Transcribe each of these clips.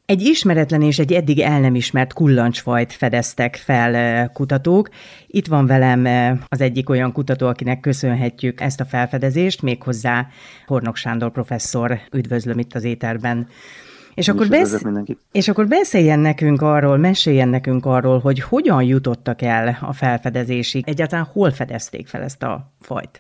Egy ismeretlen és egy eddig el nem ismert kullancsfajt fedeztek fel kutatók. Itt van velem az egyik olyan kutató, akinek köszönhetjük ezt a felfedezést, méghozzá Hornok Sándor professzor. Üdvözlöm itt az éterben. És akkor beszéljen nekünk arról, meséljen nekünk arról, hogy hogyan jutottak el a felfedezésig. Egyáltalán hol fedezték fel ezt a fajt?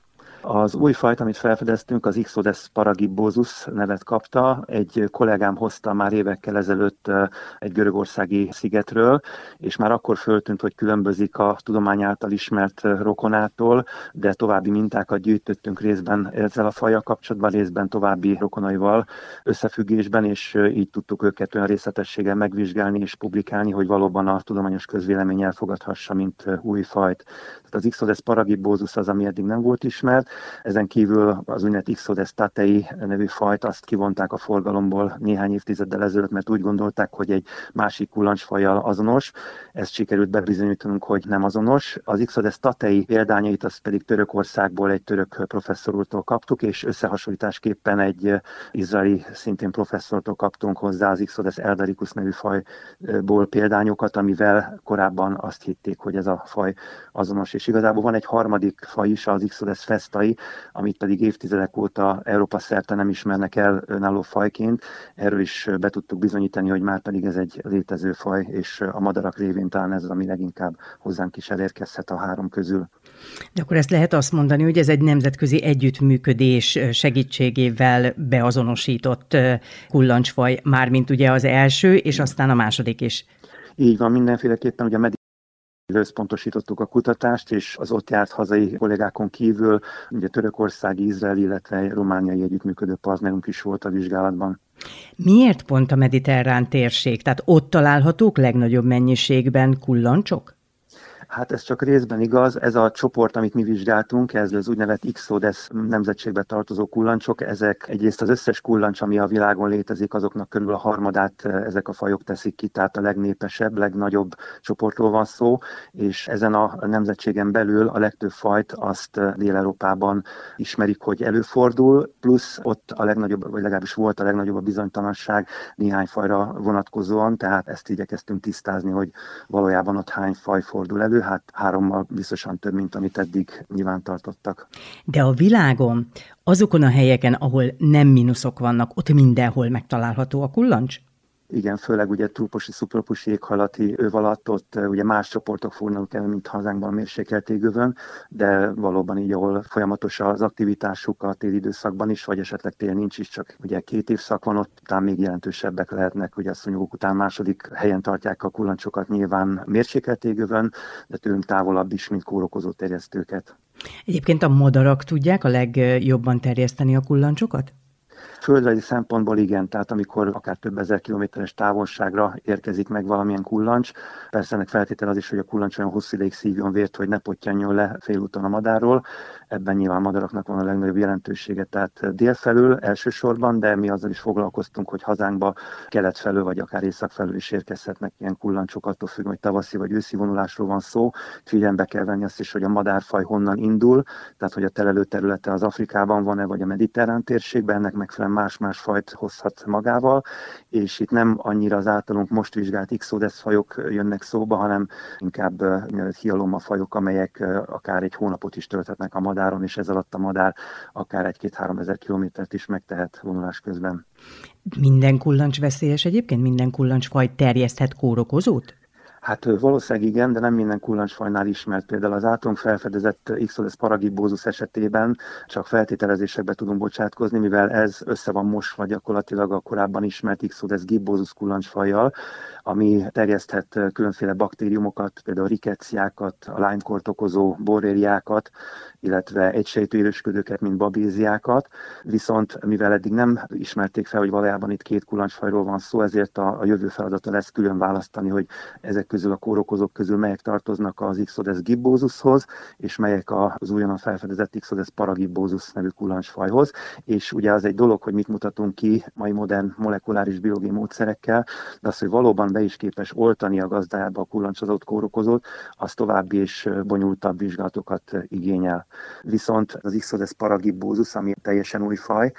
Az új fajt, amit felfedeztünk, az Ixodes paragibbosus nevet kapta. Egy kollégám hozta már évekkel ezelőtt egy görögországi szigetről, és már akkor föltűnt, hogy különbözik a tudomány által ismert rokonától, de további mintákat gyűjtöttünk részben ezzel a fajjal kapcsolatban, részben további rokonaival összefüggésben, és így tudtuk őket olyan részletességgel megvizsgálni és publikálni, hogy valóban a tudományos közvélemény elfogadhassa, mint új fajt. Tehát az Ixodes paragibbosus az, ami eddig nem volt ismert. Ezen kívül az úgynevezett Ixodes tatei nevű fajt azt kivonták a forgalomból néhány évtizeddel ezelőtt, mert úgy gondolták, hogy egy másik kullancsfajjal azonos. Ezt sikerült bebizonyítanunk, hogy nem azonos. Az Ixodes tatei példányait azt pedig Törökországból egy török professzor úrtól kaptuk, és összehasonlításképpen egy izraeli szintén professzortól kaptunk hozzá az Ixodes eldaricus nevű fajból példányokat, amivel korábban azt hitték, hogy ez a faj azonos. És igazából van egy harmadik faj is, az Ixodes festai, amit pedig évtizedek óta Európa szerte nem ismernek el önálló fajként. Erről is be tudtuk bizonyítani, hogy már pedig ez egy létező faj, és a madarak révén talán ez az, ami leginkább hozzánk is elérkezhet a három közül. De akkor ezt lehet azt mondani, hogy ez egy nemzetközi együttműködés segítségével beazonosított kullancsfaj, mármint ugye az első, és aztán a második is. Így van, mindenféleképpen ugye összpontosítottuk a kutatást, és az ott járt hazai kollégákon kívül ugye törökországi, izraeli, illetve romániai együttműködő partnerünk is volt a vizsgálatban. Miért pont a mediterrán térség? Tehát ott találhatók legnagyobb mennyiségben kullancsok? Hát ez csak részben igaz. Ez a csoport, amit mi vizsgáltunk, ez az úgynevezett Ixodes nemzetségbe tartozó kullancsok, ezek egyrészt az összes kullancs, ami a világon létezik, azoknak körül a harmadát ezek a fajok teszik ki, tehát a legnépesebb, legnagyobb csoportról van szó, és ezen a nemzetségen belül a legtöbb fajt azt Dél-Európában ismerik, hogy előfordul, plusz ott a legnagyobb, vagy legalábbis volt a legnagyobb a bizonytalanság néhány fajra vonatkozóan, tehát ezt igyekeztünk tisztázni, hogy valójában ott hány faj fordul elő. Hát 3-mal biztosan több, mint amit eddig nyilvántartottak. De a világon, azokon a helyeken, ahol nem mínuszok vannak, ott mindenhol megtalálható a kullancs? Igen, főleg ugye trópusi, szubtrópusi éghajlati öv alatt ott ugye más csoportok fognak elő, mint hazánkban a mérsékelt égövön, de valóban így, ahol folyamatos az aktivitásuk a téli időszakban is, vagy esetleg tél nincs is, csak ugye 2 évszak van ott, talán még jelentősebbek lehetnek, ugye a szúnyogok után második helyen tartják a kullancsokat nyilván mérsékelt égövön, de tőlünk távolabb is, mint kórokozó terjesztőket. Egyébként a madarak tudják a legjobban terjeszteni a kullancsokat? Földrajzi szempontból igen, tehát amikor akár több ezer kilométeres távolságra érkezik meg valamilyen kullancs, persze ennek feltétel az is, hogy a kullancs olyan hosszú ideig szívjon vért, hogy ne pottyanjon le félúton a madárról. Ebben nyilván madaraknak van a legnagyobb jelentősége, tehát délfelől elsősorban, de mi azzal is foglalkoztunk, hogy hazánkba kelet felől, vagy akár észak felől is érkezhetnek ilyen kullancsok, attól függ, hogy tavaszi vagy őszi vonulásról van szó. Figyelembe kell venni azt is, hogy a madárfaj honnan indul, tehát hogy a telelő területe az Afrikában van-e, vagy a mediterrán térségben, ennek megfelelően más-más fajt hozhat magával, és itt nem annyira az általunk most vizsgált Ixodes fajok jönnek szóba, hanem inkább hialoma fajok, amelyek akár egy hónapot is tölthetnek a madáron, és ez alatt a madár akár 1-2-3 ezer kilométert is megtehet vonulás közben. Minden kullancs veszélyes egyébként? Minden kullancsfaj terjeszthet kórokozót? Hát valószínűleg igen, de nem minden kullancsfajnál ismert. Például az általunk felfedezett Ixodes paragibbosus esetében csak feltételezésekbe tudunk bocsátkozni, mivel ez össze van mosva gyakorlatilag a korábban ismert Ixodes gibbosus kullancsfajjal, ami terjeszthet különféle baktériumokat, például rikettsiákat, a Lyme-kort okozó borreliákat, illetve egysejtű élősködőket, mint babéziákat. Viszont mivel eddig nem ismerték fel, hogy valójában itt 2 kullancsfajról van szó, ezért a jövő feladata lesz külön választani, hogy ezek közül a kórokozók közül melyek tartoznak az Ixodes gibbosushoz, és melyek az újonnan felfedezett Ixodes paragibbosus nevű kullancsfajhoz. És ugye az egy dolog, hogy mit mutatunk ki mai modern molekuláris biológiai módszerekkel, de az, hogy valóban be is képes oltani a gazdájába a kullancsozott kórokozót, az további és bonyolultabb vizsgálatokat igényel. Viszont az Ixodes paragibbosus, ami teljesen új faj,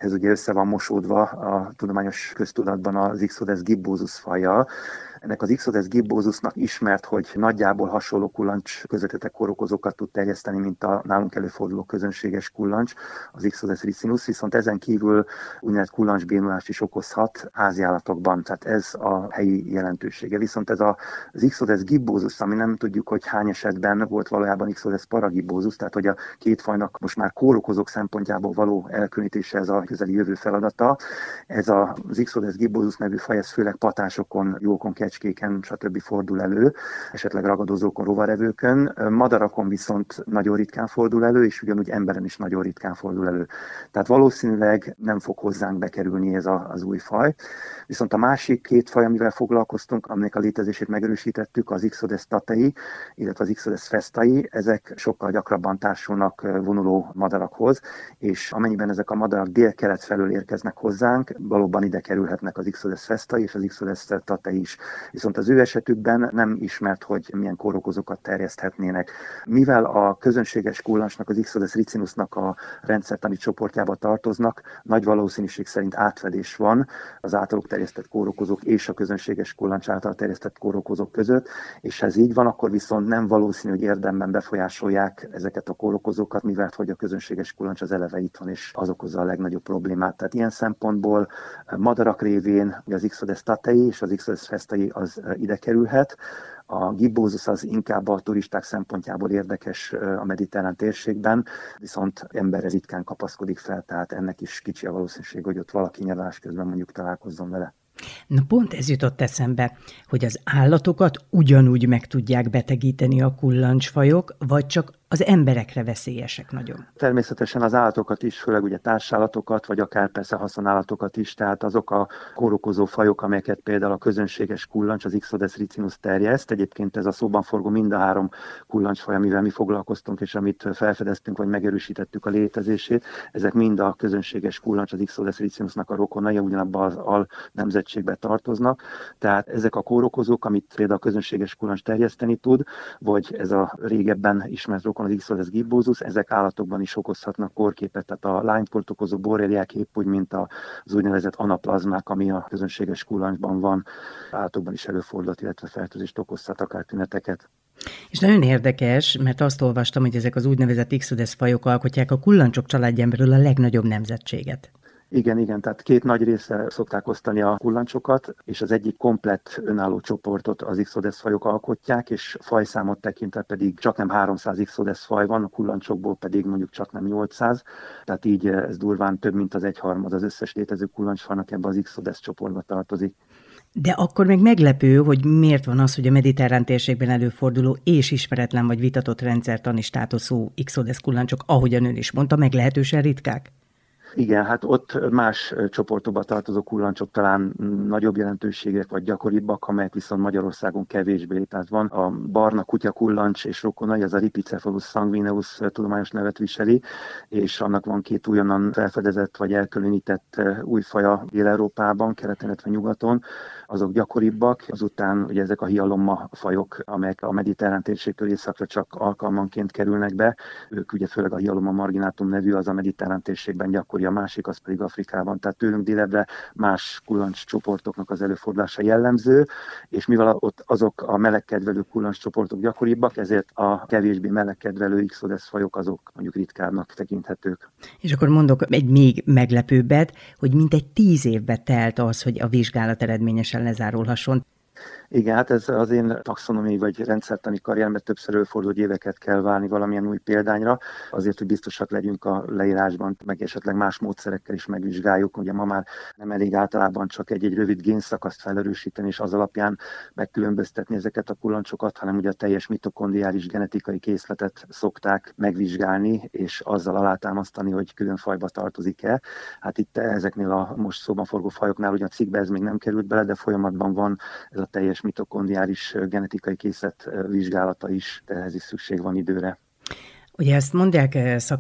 Ez ugye össze van mosódva a tudományos köztudatban az Ixodes gibbózus fajjal. Ennek az Ixodes gibbózusnak ismert, hogy nagyjából hasonló kullancs közvetetett kórokozókat tud terjeszteni, mint a nálunk előforduló közönséges kullancs, az Ixodes ricinus, viszont ezen kívül úgynevezett kullancsbénulást is okozhat háziállatokban, tehát ez a helyi jelentősége. Viszont ez az Ixodes gibbózus, ami nem tudjuk, hogy hány esetben volt valójában Ixodes paragibbózus, tehát hogy a két fajnak most már kórokozók szempontjából való elkülönítése ez a közeli jövő feladata. Ez az Ixodes gibbózus nevű faj, ez főleg patásokon, jókon, kecskéken, stb. Fordul elő, esetleg ragadozókon, rovarevőkön. Madarakon viszont nagyon ritkán fordul elő, és ugyanúgy emberen is nagyon ritkán fordul elő. Tehát valószínűleg nem fog hozzánk bekerülni ez az új faj. Viszont a másik két faj, amivel foglalkoztunk, aminek a létezését megerősítettük, az Ixodes tatei, illetve az Ixodes festai, ezek sokkal gyakrabban társulnak vonuló madarakhoz, és amennyiben ezek a madarak dél-kelet felől érkeznek hozzánk, valóban ide kerülhetnek az Ixodes festai és az Ixodes tatei is. Viszont az ő esetükben nem ismert, hogy milyen kórokozókat terjeszthetnének. Mivel a közönséges kullancsnak, az Ixodes ricinusnak a rendszertani csoportjába tartoznak, nagy valószínűség szerint átfedés van az általuk terjesztett kórokozók és a közönséges kullancs által terjesztett kórokozók között, és ha ez így van, akkor viszont nem valószínű, hogy érdemben befolyásolják ezeket a kórokozókat, mivel hogy a közönséges kullancs az eleve itt van, és az okozza a legnagyobb problémát. Tehát ilyen szempontból madarak révén az Ixodes tatei és az Ixodes festai az ide kerülhet. A gibbózus az inkább a turisták szempontjából érdekes a mediterrán térségben, viszont emberre ritkán kapaszkodik fel, tehát ennek is kicsi a valószínűség, hogy ott valaki nyaralás közben mondjuk találkozzon vele. Na pont ez jutott eszembe, hogy az állatokat ugyanúgy meg tudják betegíteni a kullancsfajok, vagy csak az emberekre veszélyesek nagyon? Természetesen az állatokat is, főleg ugye társállatokat, vagy akár persze haszonállatokat is, tehát azok a kórokozó fajok, amelyeket például a közönséges kullancs, az Ixodes ricinus terjeszt. Egyébként ez a szóban forgó mind a 3 kullancsfaj, amivel mi foglalkoztunk, és amit felfedeztünk, vagy megerősítettük a létezését, ezek mind a közönséges kullancs, az Ixodes ricinusnak a rokonai, ugyanabban az alnemzetségbe tartoznak. Tehát ezek a kórokozók, amit például a közönséges kullancs terjeszteni tud, vagy ez a régebben ismert rokon, az Ixodes gibbózus, ezek állatokban is okozhatnak kórképet, tehát a Lyme-kort okozó borreliák épp úgy, mint az úgynevezett anaplazmák, ami a közönséges kullancsban van, állatokban is előfordulhat, illetve fertőzést okozhat, akár tüneteket. És nagyon érdekes, mert azt olvastam, hogy ezek az úgynevezett Ixodes fajok alkotják a kullancsok családján belül a legnagyobb nemzetséget. Igen, tehát 2 nagy részre szokták osztani a kullancsokat, és az egyik komplett önálló csoportot az Ixodes fajok alkotják, és fajszámot tekintve pedig csaknem 300 Ixodes faj van, a kullancsokból pedig mondjuk csaknem 800, tehát így ez durván több, mint az 1/3 az összes létező kullancsfajnak ebbe az Ixodes csoportba tartozik. De akkor még meglepő, hogy miért van az, hogy a mediterrán térségben előforduló és ismeretlen vagy vitatott rendszertani státuszú Ixodes kullancsok, ahogyan ön is mondta, meglehetősen ritkák. Igen, hát ott más csoportokba tartozó kullancsok talán nagyobb jelentőségek vagy gyakoribbak, amelyek viszont Magyarországon kevésbé. Tehát van a barna kutyakullancs és rokonai, az a Ripicephalus sanguineus tudományos nevet viseli, és annak van 2 újonnan felfedezett vagy elkülönített új faja Dél-Európában, keleten, illetve nyugaton, azok gyakoribbak. Azután ugye ezek a hialomma fajok, amelyek a mediterrán térségtől északra csak alkalmanként kerülnek be. Ők ugye főleg a hialomma marginatum nevű, az a mediterrán térségben gyakori, a másik az pedig Afrikában. Tehát tőlünk délebbre más kullancs csoportoknak az előfordulása jellemző, és mivel ott azok a melegkedvelő kullancs csoportok gyakoribbak, ezért a kevésbé melegkedvelő Ixodes fajok azok mondjuk ritkábbnak tekinthetők. És akkor mondok egy még meglepőbbet, hogy mintegy 10 évbe telt az, hogy a vizsgálat eredményesen lezárulhasson. Igen, hát ez az én taxonomiai vagy rendszertani karrieremben többször előfordul, hogy éveket kell várni valamilyen új példányra, azért, hogy biztosak legyünk a leírásban, meg esetleg más módszerekkel is megvizsgáljuk. Ugye ma már nem elég általában csak egy rövid génszakaszt felerősíteni, és az alapján megkülönböztetni ezeket a kullancsokat, hanem ugye a teljes mitokondriális genetikai készletet szokták megvizsgálni, és azzal alátámasztani, hogy külön fajba tartozik-e. Hát itt ezeknél a most szóban forgó fajoknál ugye a cikkbe ez még nem került bele, de folyamatban van ez a teljes mitokondriális genetikai készlet vizsgálata is, de ehhez is szükség van időre. Ugye ezt mondják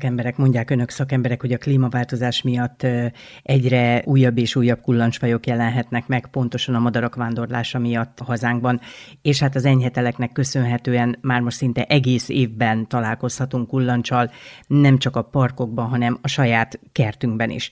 önök szakemberek, hogy a klímaváltozás miatt egyre újabb és újabb kullancsfajok jelenhetnek meg, pontosan a madarak vándorlása miatt a hazánkban, és hát az enyheteleknek köszönhetően már most szinte egész évben találkozhatunk kullancsal, nem csak a parkokban, hanem a saját kertünkben is.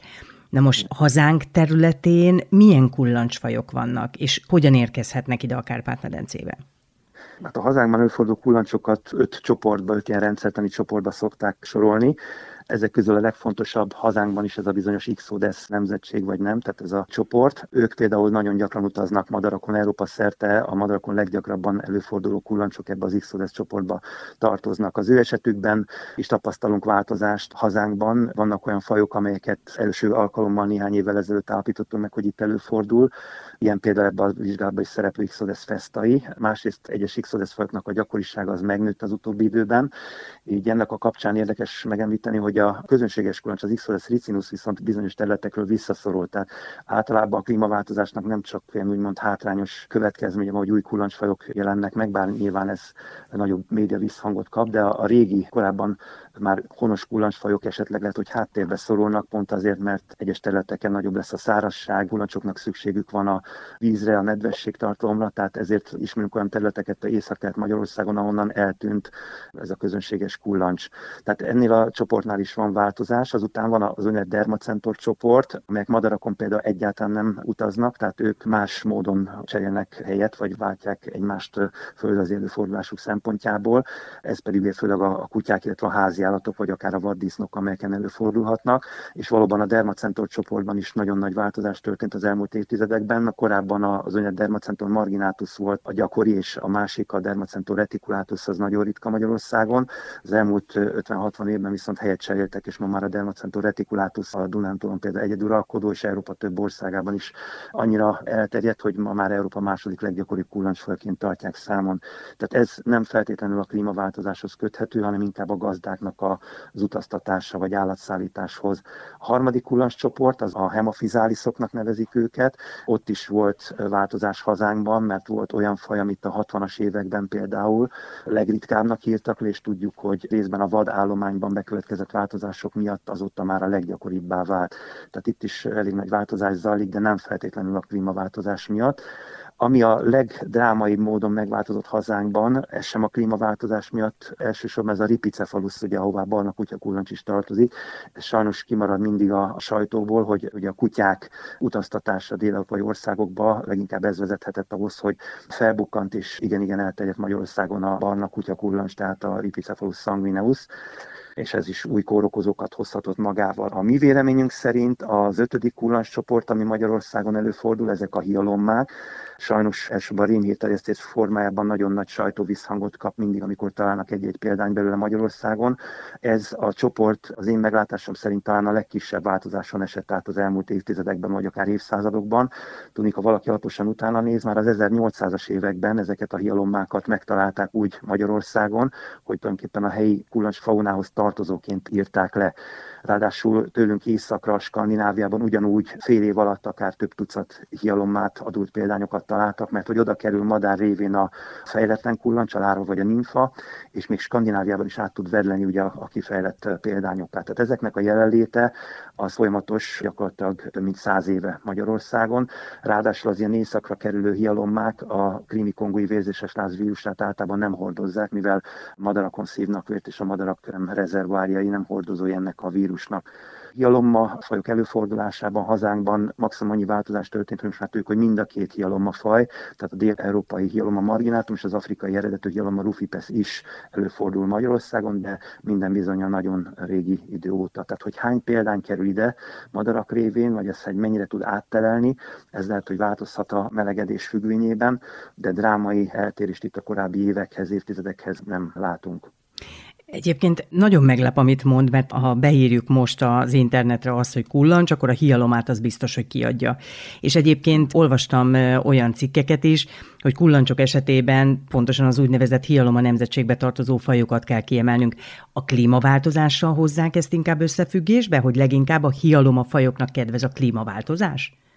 Na most hazánk területén milyen kullancsfajok vannak, és hogyan érkezhetnek ide a Kárpát-medencébe? Hát a hazánkban előforduló kullancsokat 5 ilyen rendszertani csoportba szokták sorolni. Ezek közül a legfontosabb hazánkban is ez a bizonyos Ixodes nemzetség, vagy nem, tehát ez a csoport. Ők például nagyon gyakran utaznak madarakon, Európa szerte, a madarakon leggyakrabban előforduló kullancsok ebbe az Ixodes csoportba tartoznak. Az ő esetükben is tapasztalunk változást hazánkban. Vannak olyan fajok, amelyeket első alkalommal néhány évvel ezelőtt állapítottunk meg, hogy itt előfordul. Ilyen például ebben a vizsgálatban is szereplő Ixodes festai. Másrészt egyes Ixodes fajoknak a gyakorisága az megnőtt az utóbbi időben. Így ennek a kapcsán érdekes megemlíteni, hogy a közönséges kullancs, az Ixodes ricinus viszont bizonyos területekről visszaszorult. Tehát általában a klímaváltozásnak nem csak úgymond hátrányos következménye, hogy új kullancsfajok jelennek meg, bár nyilván ez nagyobb média visszhangot kap, de a régi, korábban már honos kullancsfajok esetleg lehet, hogy háttérbe szorulnak, pont azért, mert egyes területeken nagyobb lesz a szárazság, kullancsoknak szükségük van a vízre, a nedvességtartalomra, tehát ezért ismerünk olyan területeket Észak-Kelet-Magyarországon, ahonnan eltűnt ez a közönséges kullancs. Tehát ennél a csoportnál is van változás, azután van az úgynevezett Dermacentor csoport, amelyek madarakon például egyáltalán nem utaznak, tehát ők más módon cserélnek helyet, vagy váltják egymást földrajzi előfordulásuk szempontjából. Ez pedig főleg a kutyák, illetve a háziállatok, vagy akár a vaddisznók, amelyeken előfordulhatnak, és valóban a Dermacentor csoportban is nagyon nagy változás történt az elmúlt évtizedekben. Korábban az úgynevezett Dermacentor marginatus volt a gyakori, és a másik, a Dermacentor reticulatus, az nagyon ritka Magyarországon. Az elmúlt 50-60 évben viszont helyet cseréltek, és ma már a Dermacentor reticulatus a Dunántúlon például egyeduralkodó, és Európa több országában is annyira elterjedt, hogy ma már Európa második leggyakoribb kullancsfajként tartják számon. Tehát ez nem feltétlenül a klímaváltozáshoz köthető, hanem inkább a gazdáknak az utaztatása vagy állatszállításhoz. A harmadik kullancscsoport, az a hemafizáliszoknak nevezik őket. Ott is volt változás hazánkban, mert volt olyan faj, amit a 60-as években például legritkábbnak írtak le, és tudjuk, hogy részben a vadállományban bekövetkezett változások miatt azóta már a leggyakoribbá vált. Tehát itt is elég nagy változás zajlik, de nem feltétlenül a klímaváltozás miatt. Ami a legdrámaibb módon megváltozott hazánkban, ez sem a klímaváltozás miatt, elsősorban ez a Ripicephalus, ugye, ahová barna kutyakullancs is tartozik. Ez sajnos kimarad mindig a sajtóból, hogy ugye a kutyák utaztatása dél-európai országokba, leginkább ez vezethetett ahhoz, hogy felbukkant és igen elterjedt Magyarországon a barna kutyakullancs, tehát a Ripicephalus sanguineus, és ez is új kórokozókat hozhatott magával. A mi véleményünk szerint az 5. kullancscsoport, ami Magyarországon előfordul, ezek a hialommák. Sajnos elsősorban a rémhírterjesztés formájában nagyon nagy sajtóvisszhangot kap mindig, amikor találnak egy-egy példány belőle Magyarországon. Ez a csoport az én meglátásom szerint talán a legkisebb változáson esett át az elmúlt évtizedekben, vagy akár évszázadokban. Tudni, ha valaki alaposan utána néz, már az 1800-as években ezeket a hialommákat megtalálták úgy Magyarországon, hogy tulajdonképpen a helyi kullancsfaunához tartozóként írták le. Ráadásul tőlünk északra, Skandináviában ugyanúgy fél év alatt akár több tucat hialommát, adult példányokat találtak, mert hogy oda kerül madár révén a fejletlen kullancs, a lárva vagy a nimfa, és még Skandináviában is át tud vedleni ugye a kifejlett példányokat. Tehát ezeknek a jelenléte az folyamatos, gyakorlatilag több mint 100 éve Magyarországon. Ráadásul az ilyen északra kerülő hialommák a krími-kongói vérzéses lázvírusát általában nem hordozzák, mivel madarakon szívnak vért, és a madarak rezervoárjai nem hordozói ennek a vírusnak. Hialomma fajok előfordulásában hazánkban maximum annyi változás történt, hogy most már tudjuk, hogy mind a két hialomma faj, tehát a dél-európai hialomma marginatum és az afrikai eredetű hialomma rufipes is előfordul Magyarországon, de minden bizonnyal nagyon régi idő óta. Tehát, hogy hány példány kerül ide madarak révén, vagy ezt mennyire tud áttelelni, ez lehet, hogy változhat a melegedés függvényében, de drámai eltérést itt a korábbi évekhez, évtizedekhez nem látunk. Egyébként nagyon meglep, amit mond, mert ha beírjuk most az internetre azt, hogy kullancs, akkor a hialomát az biztos, hogy kiadja. És egyébként olvastam olyan cikkeket is, hogy kullancsok esetében pontosan az úgynevezett hialoma nemzetségbe tartozó fajokat kell kiemelnünk. A klímaváltozással hozzák ezt inkább összefüggésbe, hogy leginkább a hialoma fajoknak kedvez a klímaváltozás?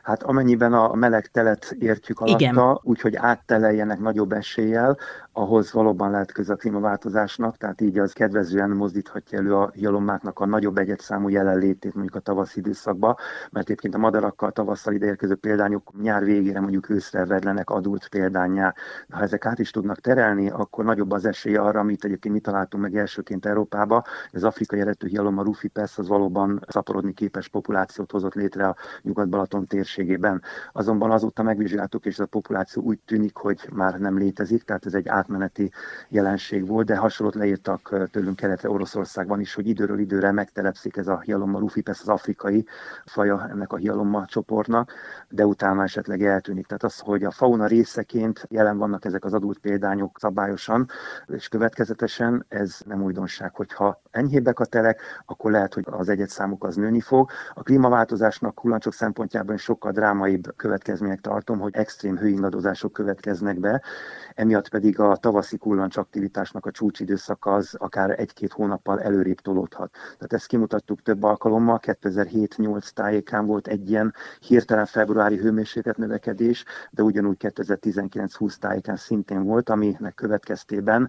Hát amennyiben a meleg telet értjük alatta, úgyhogy átteleljenek nagyobb eséllyel, ahhoz valóban lehet köze a klímaváltozásnak, tehát így az kedvezően mozdíthatja elő a hialommáknak a nagyobb egyedszámú jelenlétét mondjuk a tavaszi időszakban, mert egyébként a madarakkal tavasszal ideérkező példányok nyár végére mondjuk őszre vedlenek adult példánnyá. Ha ezek át is tudnak terelni, akkor nagyobb az esély arra, amit egyébként mi találtunk meg elsőként Európába, az afrikai eredetű hialomma rufipesz az valóban szaporodni képes populációt hozott létre a Nyugat-Balaton térségében. Azonban azóta megvizsgáltuk, és ez a populáció úgy tűnik, hogy már nem létezik, tehát ez egy átmeneti jelenség volt, de hasonlót leírtak tőlünk keletre Oroszországban is, hogy időről időre megtelepszik ez a hialomma rufipesz, az afrikai faja ennek a hialomma csoportnak, de utána esetleg eltűnik. Tehát az, hogy a fauna részeként jelen vannak ezek az adult példányok szabályosan és következetesen, ez nem újdonság. Hogyha enyhébbek a telek, akkor lehet, hogy az egyedszámuk az nőni fog. A klímaváltozásnak kullancsok szempontjában sokkal drámaibb következmények tartom, hogy extrém hőingadozások következnek be, emiatt pedig a tavaszi kullancs aktivitásnak a csúcsidőszaka az akár 1-2 hónappal előrébb tolódhat. Tehát ezt kimutattuk több alkalommal, 2007-8 tájékán volt egy ilyen hirtelen februári hőmérséklet növekedés, de ugyanúgy 2019-20 tájékán szintén volt, aminek következtében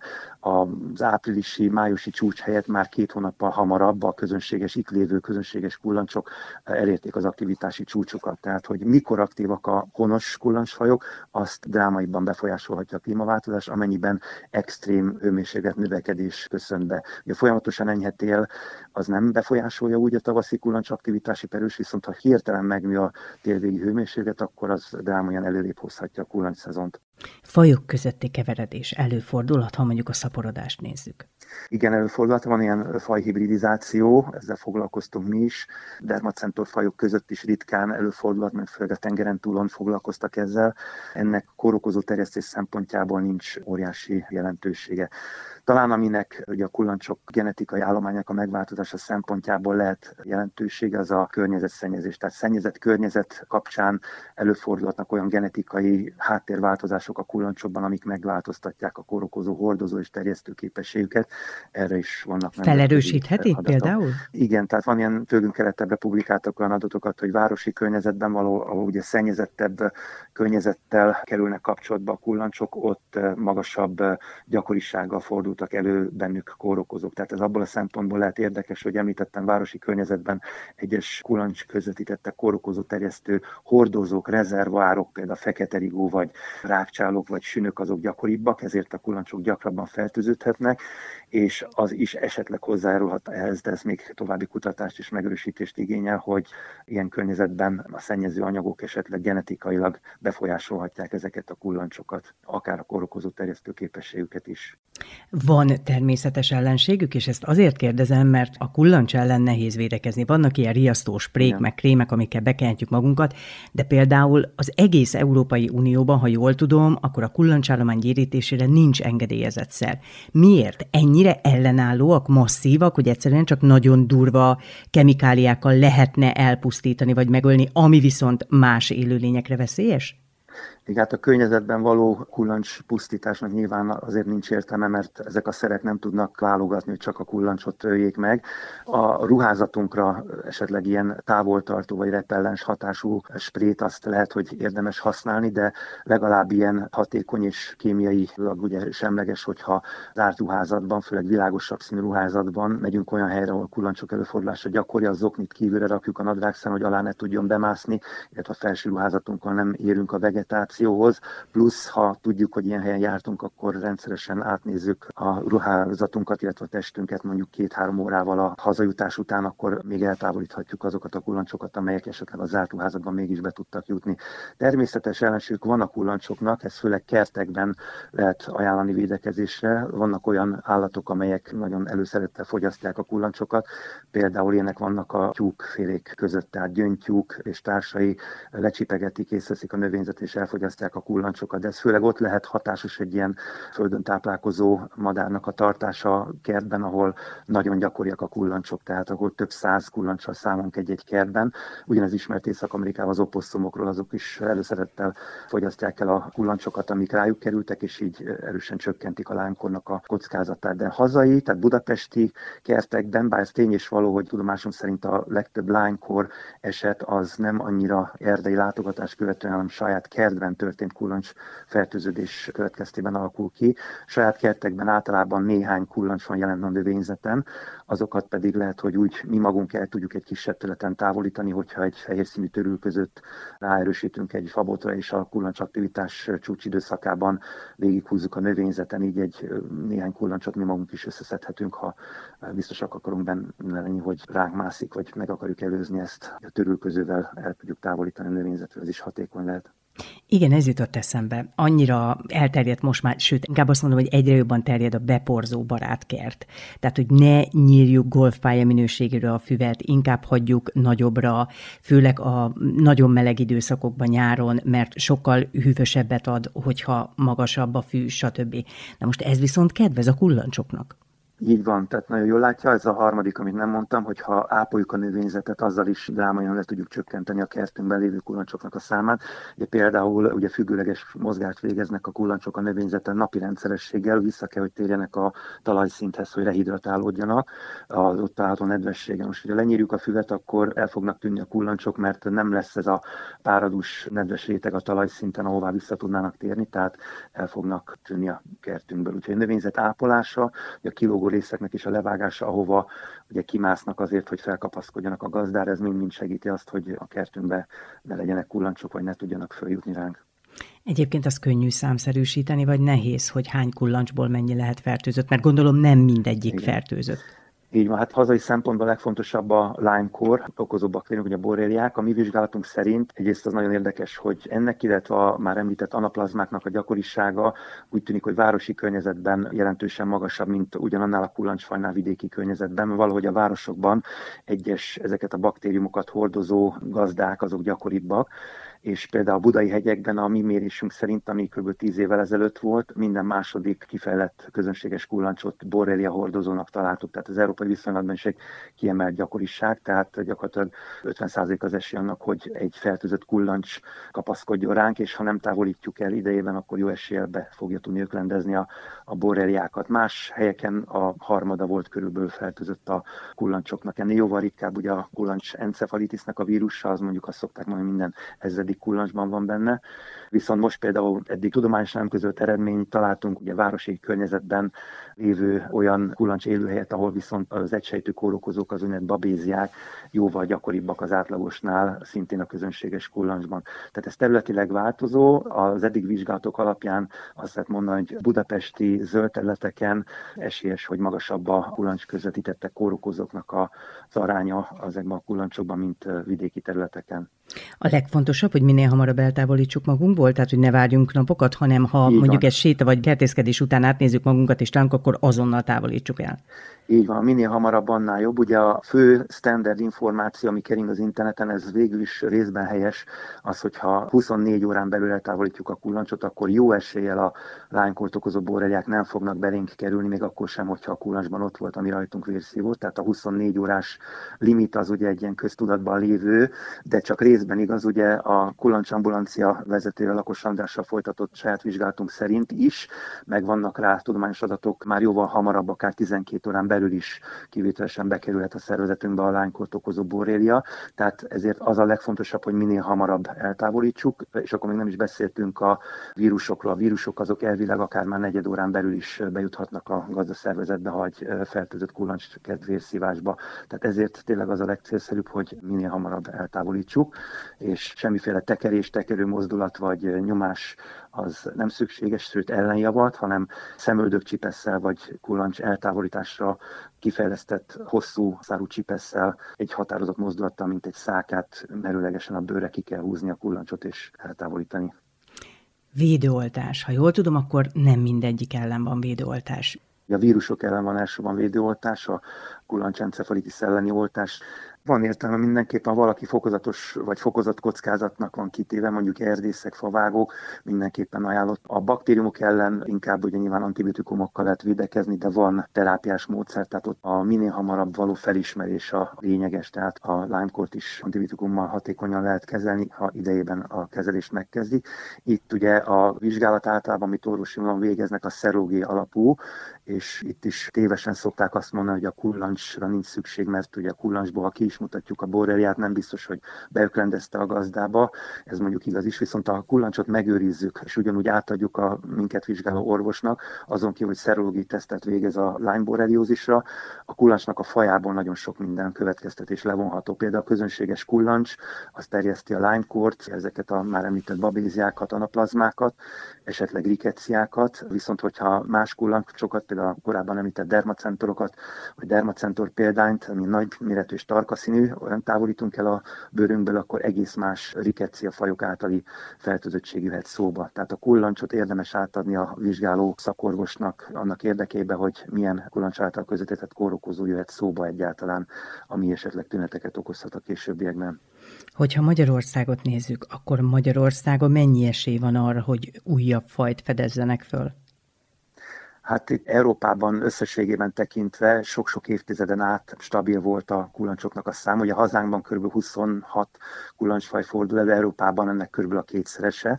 az áprilisi, májusi csúcs helyett már 2 hónappal hamarabb a közönséges, itt lévő közönséges kullancsok elérték az aktivitási csúcsokat. Tehát, hogy mikor aktívak a honos kullancsfajok, azt drámaiban befolyásolhatja a klímaváltozás, amennyiben extrém hőmérséklet növekedés köszön be. Ugye folyamatosan enyhe tél az nem befolyásolja úgy a tavaszi kullancs aktivitási perős, viszont ha hirtelen megnő a télvégi hőmérséklet, akkor az drámaian előrébb hozhatja a kullancs-szezont. Fajok közötti keveredés előfordulhat, ha mondjuk a szaporodást nézzük. Igen, előfordulhat, van ilyen fajhibridizáció, ezzel foglalkoztunk mi is. Dermacentor fajok között is ritkán előfordulhat, mert főleg a tengeren túlon foglalkoztak ezzel. Ennek kórokozó terjesztés szempontjából nincs óriási jelentősége. Talán aminek ugye a kullancsok genetikai állományának a megváltozása szempontjából lehet jelentősége, az a környezetszennyezés. Tehát szennyezett környezet kapcsán előfordulhatnak olyan genetikai háttérváltozások a kullancsokban, amik megváltoztatják a kórokozó, hordozó és terjesztő képességüket. Erre is vannak felerősítheti például? Igen, tehát van ilyen tőlünk keletebbre publikáltak olyan adatokat, hogy városi környezetben való, ahol ugye szennyezettebb környezettel kerülnek kapcsolatba a kullancsok, ott magasabb gyakorisággal fordultak elő bennük kórokozók. Tehát ez abból a szempontból lehet érdekes, hogy említettem városi környezetben egyes kullancs közvetítettek kórokozó terjesztő hordozók, rezervoárok, például feketerigó vagy rákcsálók vagy sünök azok gyakoribbak, ezért a kullancsok gyakrabban fertőződhetnek, és az is esetleg hozzájárulhat ehhez, de ez még további kutatást és megerősítést igényel, hogy ilyen környezetben a szennyező anyagok esetleg genetikailag befolyásolhatják ezeket a kullancsokat, akár a kórokozó terjesztő képességüket is. Van természetes ellenségük, és ezt azért kérdezem, mert a kullancs ellen nehéz védekezni. Vannak ilyen riasztós sprék, meg krémek, amikkel bekenhetjük magunkat, de például az egész Európai Unióban, ha jól tudom, akkor a kullancsállomány gyérítésére nincs engedélyezett szer. Miért? Ennyire ellenállóak, masszívak, hogy egyszerűen csak nagyon durva kemikáliákkal lehetne elpusztítani vagy megölni, ami viszont más élőlényekre veszélyes? Igen, hát a környezetben való kullancs pusztításnak nyilván azért nincs értelme, mert ezek a szerek nem tudnak válogatni, hogy csak a kullancsot öljék meg. A ruházatunkra esetleg ilyen távoltartó vagy repellens hatású sprét azt lehet, hogy érdemes használni, de legalább ilyen hatékony és kémiailag ugye semleges, hogyha zárt ruházatban, főleg világosabb színű ruházatban megyünk olyan helyre, ahol kullancsok előfordulása gyakori, az zoknit kívülre rakjuk a nadrágszán, hogy alá ne tudjon bemászni, illetve a felső ruházatunkkal nem érünk a vegetációhoz. Plusz, ha tudjuk, hogy ilyen helyen jártunk, akkor rendszeresen átnézzük a ruházatunkat, illetve a testünket mondjuk 2-3 órával a hazajutás után, akkor még eltávolíthatjuk azokat a kullancsokat, amelyek esetleg a zárt ruházatban mégis be tudtak jutni. Természetes ellenségük van a kullancsoknak, ez főleg kertekben lehet ajánlani védekezésre. Vannak olyan állatok, amelyek nagyon előszerettel fogyasztják a kullancsokat, például ilyenek vannak a tyúkfélék között, tehát gyöngytyúk és társai lecsipegetik, észreveszik a növényzet és és elfogyasztják a kullancsokat, de ez főleg ott lehet hatásos egy ilyen földön táplálkozó madárnak a tartása kertben, ahol nagyon gyakoriak a kullancsok, tehát ahol több 100 kullancsal számolunk egy-egy kertben. Ugyanez ismert Észak-Amerikában az oposszumokról, azok is előszerettel fogyasztják el a kullancsokat, amik rájuk kerültek, és így erősen csökkentik a Lyme-kornak a kockázatát. De hazai, tehát budapesti kertekben, bár ez tény és való, hogy tudomásom szerint a legtöbb Lyme-kor eset az nem annyira erdei látogatás követően, hanem saját kertben történt kullancs fertőződés következtében alakul ki. Saját kertekben általában néhány kullancs van jelen a növényzeten, azokat pedig lehet, hogy úgy mi magunk el tudjuk egy kisebb területen távolítani, hogyha egy fehér színű törül között ráerősítünk egy fabotra, és a kullancsaktivitás csúcsidőszakában végighúzzuk a növényzeten, így egy néhány kullancsot mi magunk is összeszedhetünk, ha biztosak akarunk benne lenni, hogy ránk mászik, vagy meg akarjuk előzni ezt, a törülközővel el tudjuk távolítani a növényzetről, ez is hatékony lehet. Igen, ez jutott eszembe. Annyira elterjedt most már, sőt, inkább azt mondom, hogy egyre jobban terjed a beporzó barátkert. Tehát, hogy ne nyírjuk golfpálya minőségére a füvet, inkább hagyjuk nagyobbra, főleg a nagyon meleg időszakokban nyáron, mert sokkal hűvösebbet ad, hogyha magasabb a fű, stb. Na most ez viszont kedvez a kullancsoknak. Így van, tehát nagyon jól látja, ez a harmadik, amit nem mondtam, hogy ha ápoljuk a növényzetet, azzal is drámaian le tudjuk csökkenteni a kertünkben lévő kullancsoknak a számát. Ugye például ugye függőleges mozgást végeznek a kullancsok a növényzeten napi rendszerességgel, vissza kell, hogy térjenek a talajszinthez, hogy rehidratálódjanak az ott található nedvességen. Most, hogyha lenyírjuk a füvet, akkor el fognak tűnni a kullancsok, mert nem lesz ez a páradús nedves réteg a talajszinten, ahová vissza tudnának térni, tehát el fognak tűnni a kertünkből. Úgyhogy a növényzet ápolása, a kilógó részeknek is a levágása, ahova ugye kimásznak azért, hogy felkapaszkodjanak a gazdára, ez mind-mind segíti azt, hogy a kertünkbe ne legyenek kullancsok, vagy ne tudjanak följutni ránk. Egyébként az könnyű számszerűsíteni, vagy nehéz, hogy hány kullancsból mennyi lehet fertőzött, mert gondolom nem mindegyik igen. Fertőzött. Így van, hát hazai szempontból legfontosabb a Lyme-kór okozó baktériumok, ugye a borreliák. A mi vizsgálatunk szerint egyrészt az nagyon érdekes, hogy ennek, illetve a már említett anaplazmáknak a gyakorisága úgy tűnik, hogy városi környezetben jelentősen magasabb, mint ugyanannál a kullancsfajnál vidéki környezetben. Valahogy a városokban egyes ezeket a baktériumokat hordozó gazdák azok gyakoribbak, és például a budai hegyekben a mi mérésünk szerint, ami kb. 10 évvel ezelőtt volt, minden második kifejlett közönséges kullancsot borrelia hordozónak találtuk, tehát az európai viszonylatban is egy kiemelt gyakoriság, tehát gyakorlatilag 50% az esély annak, hogy egy fertőzött kullancs kapaszkodjon ránk, és ha nem távolítjuk el idejében, akkor jó eséllyel be fogja tudni öklendezni a borreliákat. Más helyeken a harmada volt körülbelül fertőzött a kullancsoknak. Ennél jóval ritkább ugye a kullancs encefalitisnek a vírusa, az mondjuk azt szokták mondani, minden ezredik kullancsban van benne. Viszont most például eddig tudományosan nem közölt eredményt találtunk ugye városi környezetben lévő olyan kullancs élőhelyet, ahol viszont az egysejtű kórokozók, az úgynevezett babéziák jóval gyakoribbak az átlagosnál, szintén a közönséges kullancsban. Tehát ez területileg változó, az eddig vizsgálatok alapján azt lehet mondani, hogy budapesti zöld területeken esélyes, hogy magasabb a kullancs közvetítette kórokozóknak az aránya ezekben a kullancsokban, mint vidéki területeken. A legfontosabb, hogy minél hamarabb eltávolítsuk magunkból, tehát hogy ne várjunk napokat, hanem ha így mondjuk egy séta vagy kertészkedés után átnézzük magunkat és talán, akkor azonnal távolítsuk el. Így van, minél hamarabb, annál jobb. Ugye a fő standard információ, ami kering az interneten, ez végül is részben helyes, az, hogyha 24 órán belül eltávolítjuk a kullancsot, akkor jó eséllyel a Lyme-kórt okozó borreliák nem fognak belénk kerülni, még akkor sem, hogyha a kullancsban ott volt, ami rajtunk vérszívó. Tehát a 24 órás limit az ugye egy ilyen köztudatban lévő, de csak részben igaz, ugye a kullancsambulancia vezetővel, Lakos Andrással folytatott saját vizsgálatunk szerint is, meg vannak rá tudományos adatok, már jóval hamarabb, akár 12 órán belül is kivételesen bekerülhet a szervezetünkbe a Lyme-kórt okozó borrelia. Tehát ezért az a legfontosabb, hogy minél hamarabb eltávolítsuk, és akkor még nem is beszéltünk a vírusokról. A vírusok azok elvileg akár már negyed órán belül is bejuthatnak a gazdaszervezetbe, ha egy fertőzött kullancs kezd vérszívásba. Tehát ezért tényleg az a legcélszerűbb, hogy minél hamarabb eltávolítsuk, és semmiféle tekerés, tekerő mozdulat vagy nyomás az nem szükséges, sőt ellenjavalt, hanem szemöldökcsipesszel vagy kullancs eltávolításra kifejlesztett hosszú szárú csipesszel egy határozott mozdulattal, mint egy szákát merőlegesen a bőrre ki kell húzni a kullancsot és eltávolítani. Védőoltás. Ha jól tudom, akkor nem mindegyik ellen van védőoltás. A vírusok ellen van elsősorban védőoltás, a kullancsencefalitis elleni oltás Van értelme mindenképpen, valaki fokozatos vagy fokozott kockázatnak van kitéve, mondjuk erdészek, favágók, mindenképpen ajánlott. A baktériumok ellen inkább ugye nyilván antibiotikumokkal lehet védekezni, de van terápiás módszer, tehát ott a minél hamarabb való felismerés a lényeges, tehát a Lyme-kort is antibiotikummal hatékonyan lehet kezelni, ha idejében a kezelést megkezdik. Itt ugye a vizsgálat általában, amit orvosi vonalon végeznek, a szerológia alapú, és itt is tévesen szokták azt mondani, hogy a kullancsra nincs szükség, mert ugye a kullancsból, ha ki is mutatjuk a borreliát, nem biztos, hogy beöklendezte a gazdába, ez mondjuk igaz is, viszont a kullancsot megőrizzük, és ugyanúgy átadjuk a minket vizsgáló orvosnak, azon kívül, hogy szerológiai tesztet végez a Lyme borreliózisra, a kullancsnak a fajából nagyon sok minden következtetés levonható. Például a közönséges kullancs, az terjeszti a Lyme-kort, ezeket a már említett babéziákat, anaplazmákat, esetleg rikettsiákat, viszont hogyha más kullancsokat, például a korábban említett dermacentorokat, vagy dermacentor példányt, ami nagy méretű és tarka színű, olyan távolítunk el a bőrünkből, akkor egész más riketsia fajok általi fertőzöttség jöhet szóba. Tehát a kullancsot érdemes átadni a vizsgáló szakorvosnak annak érdekében, hogy milyen kullancs által közvetített kórokozó jöhet szóba egyáltalán, ami esetleg tüneteket okozhat a későbbiekben. Hogyha Magyarországot nézzük, akkor Magyarországon mennyi esély van arra, hogy újabb fajt fedezzenek föl? Hát itt Európában összességében tekintve sok-sok évtizeden át stabil volt a kullancsoknak a szám. Ugye a hazánkban kb. 26 kullancsfaj fordul elő, Európában ennek kb. A kétszerese,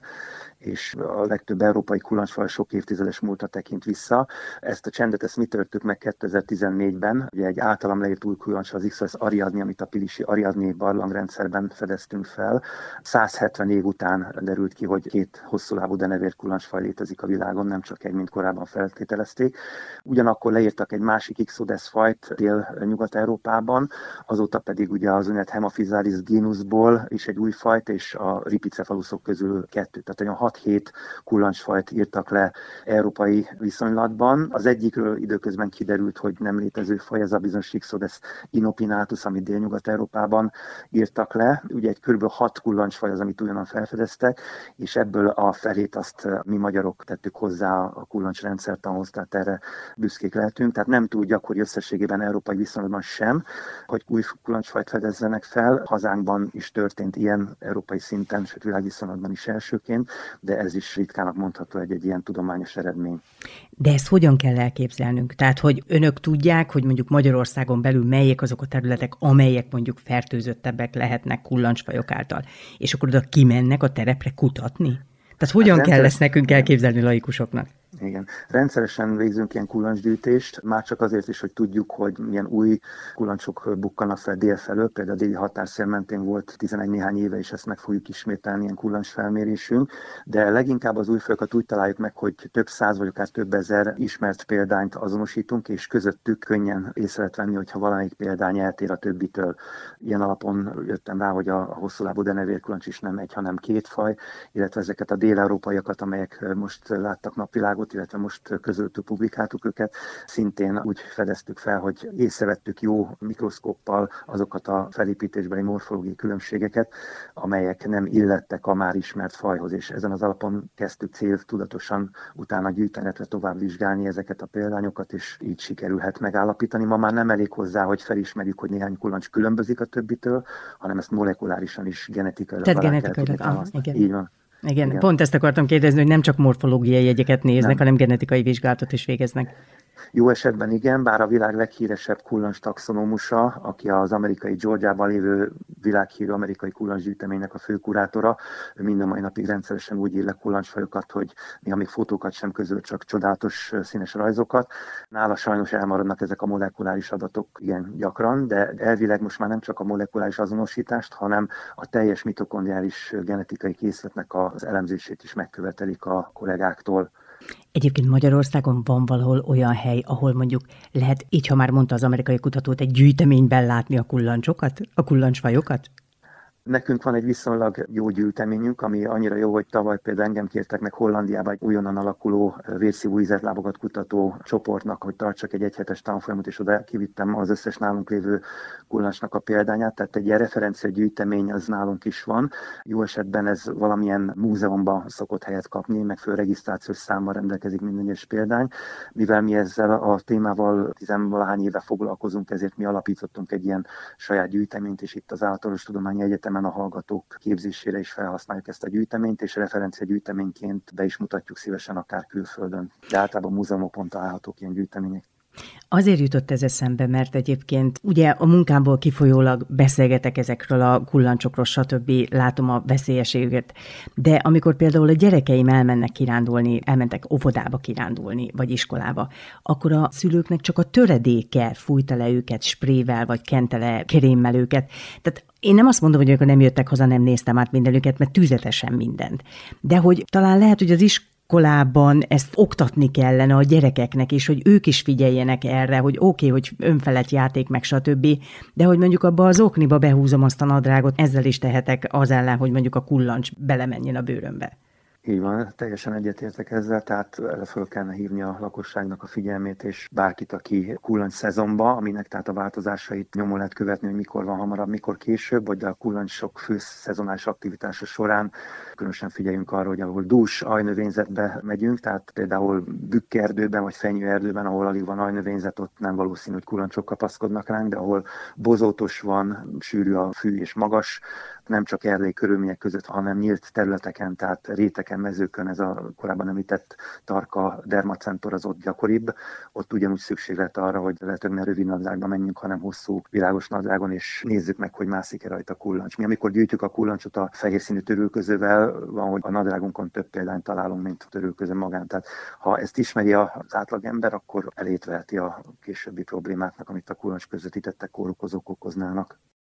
és a legtöbb európai kullancsfaj sok évtizedes múltra tekint vissza. Ezt a csendet mi törtük meg 2014-ben. Ugye egy általam leírt új kullancs az Ixodes ariadni, amit a pilisi Ariadné barlangrendszerben fedeztünk fel. 170 év után derült ki, hogy 2 hosszúlábú denevér kullancsfaj létezik a világon, nem csak egy, mint korábban feltételezték. Ugyanakkor leírtak egy másik Ixodes fajt Dél-Nyugat-Európában, azóta pedig ugye az úgynevezett Hemaphysalis genusból is egy új fajt, és a ripicefalusok közül 2. Tehát olyan 6-7 kullancsfajt írtak le európai viszonylatban. Az egyikről időközben kiderült, hogy nem létező faj, ez a bizonyos Ixodes inopinatus, amit Dél-Nyugat-Európában írtak le. Ugye egy kb. 6 kullancsfaj az, amit újonnan felfedeztek, és ebből a felét azt mi magyarok tettük hozzá a kullancsrendszertanhoz, tehát erre büszkék lehetünk. Tehát nem túl gyakori összességében európai viszonylatban sem, hogy új kullancsfajt fedezzenek fel. Hazánkban is történt ilyen európai szinten, sőt világviszonylatban is elsőként, de ez is ritkának mondható egy ilyen tudományos eredmény. De ezt hogyan kell elképzelnünk? Tehát, hogy önök tudják, hogy mondjuk Magyarországon belül melyek azok a területek, amelyek mondjuk fertőzöttebbek lehetnek kullancsfajok által, és akkor oda kimennek a terepre kutatni? Tehát hogyan kell ezt nekünk elképzelni laikusoknak? Igen. Rendszeresen végzünk ilyen kullancsgyűjtést, már csak azért is, hogy tudjuk, hogy milyen új kullancsok bukkanak fel délfelől, például a déli határszél mentén volt 11 néhány éve, és ezt meg fogjuk ismételni, ilyen kullancsfelmérésünk, de leginkább az újfajokat úgy találjuk meg, hogy több száz vagy akár több ezer ismert példányt azonosítunk, és közöttük könnyen észre lehet venni, hogyha valamelyik példány eltér a többitől. Ilyen alapon jöttem rá, hogy a hosszúlábú denevérkulancs is nem egy, hanem 2 faj, illetve ezeket a dél-európaiakat, amelyek most láttak napvilágot, illetve most közöltük, publikáltuk őket, szintén úgy fedeztük fel, hogy észrevettük jó mikroszkóppal azokat a felépítésbeli morfológiai különbségeket, amelyek nem illettek a már ismert fajhoz, és ezen az alapon kezdtük céltudatosan utána gyűjteni, illetve tovább vizsgálni ezeket a példányokat, és így sikerülhet megállapítani. Ma már nem elég hozzá, hogy felismerjük, hogy néhány kullancs különbözik a többitől, hanem ezt molekulárisan is genetikailag alá kell tudni támasztani. Így van. Igen, pont ezt akartam kérdezni, hogy nem csak morfológiai jegyeket néznek, hanem genetikai vizsgálatot is végeznek. Jó esetben igen, bár a világ leghíresebb kullancs taxonómusa, aki az amerikai Georgiában lévő világhírű amerikai kullancsgyűjteménynek a főkurátora, ő minden mai napig rendszeresen úgy ír le kullancsfajokat, hogy néha még fotókat sem közöl, csak csodálatos színes rajzokat. Nála sajnos elmaradnak ezek a molekuláris adatok igen gyakran, de elvileg most már nem csak a molekuláris azonosítást, hanem a teljes mitokondriális genetikai készletnek az elemzését is megkövetelik a kollégáktól. Egyébként Magyarországon van valahol olyan hely, ahol mondjuk lehet, így ha már mondta az amerikai kutatót, egy gyűjteményben látni a kullancsokat, a kullancsfajokat? Nekünk van egy viszonylag jó gyűjteményünk, ami annyira jó, hogy tavaly például engem kértek meg Hollandiába egy újonnan alakuló vérszívó ízeltlábakat kutató csoportnak, hogy tartsak egy egyhetes tanfolyamot, és oda kivittem az összes nálunk lévő kullancsnak a példányát, tehát egy ilyen referencia gyűjtemény az nálunk is van. Jó esetben ez valamilyen múzeumban szokott helyet kapni, megfelelő regisztrációs számmal rendelkezik minden egyes példány. Mivel mi ezzel a témával tizenvalahány éve foglalkozunk, ezért mi alapítottunk egy ilyen saját gyűjteményt, és itt az Állatorvostudományi Egyetemen a hallgatók képzésére is felhasználjuk ezt a gyűjteményt, és referencia gyűjteményként be is mutatjuk szívesen akár külföldön. De általában múzeumokon találhatók ilyen gyűjtemények. Azért jutott ez eszembe, mert egyébként ugye a munkámból kifolyólag beszélgetek ezekről a kullancsokról, stb. Látom a veszélyességet. De amikor például a gyerekeim elmentek óvodába kirándulni, vagy iskolába, akkor a szülőknek csak a töredéke fújta le őket sprével, vagy kente le krémmel őket. Tehát én nem azt mondom, hogy amikor nem jöttek haza, nem néztem át mindenüket, mert tüzetesen mindent. De hogy talán lehet, hogy az iskolában ezt oktatni kellene a gyerekeknek is, hogy ők is figyeljenek erre, hogy oké, hogy önfelett játék meg stb., de hogy mondjuk abba az okniba behúzom azt a nadrágot, ezzel is tehetek az ellen, hogy mondjuk a kullancs belemenjen a bőrömbe. Így van, teljesen egyetértek ezzel, tehát föl kellene hívni a lakosságnak a figyelmét, és bárkit, aki kullancs szezonba, aminek tehát a változásait nyomon lehet követni, hogy mikor van hamarabb, mikor később, vagy a kullancsok fő szezonális aktivitása során különösen figyeljünk arra, hogy ahol dús ajnövényzetbe megyünk, tehát például bükkerdőben vagy fenyőerdőben, ahol alig van ajnövényzet, ott nem valószínű, hogy kullancsok kapaszkodnak ránk, de ahol bozótos van, sűrű a fű és magas, nem csak erdei körülmények között, hanem nyílt területeken, tehát réteken, mezőkön, ez a korábban említett tarka dermacentor az ott gyakoribb. Ott ugyanúgy szükség lett arra, hogy lehetőleg ne rövid nadrágba menjünk, hanem hosszú, világos nadrágon, és nézzük meg, hogy mászik-e rajta kullancs. Mi amikor gyűjtjük a kullancsot a fehér színű törülközővel, van, hogy a nadrágunkon több példányt találunk, mint a törülköző magán. Tehát ha ezt ismeri az átlagember, akkor elét veheti a későbbi problémáknak, amit a kullancs közvetítettek kórokozók okoznának.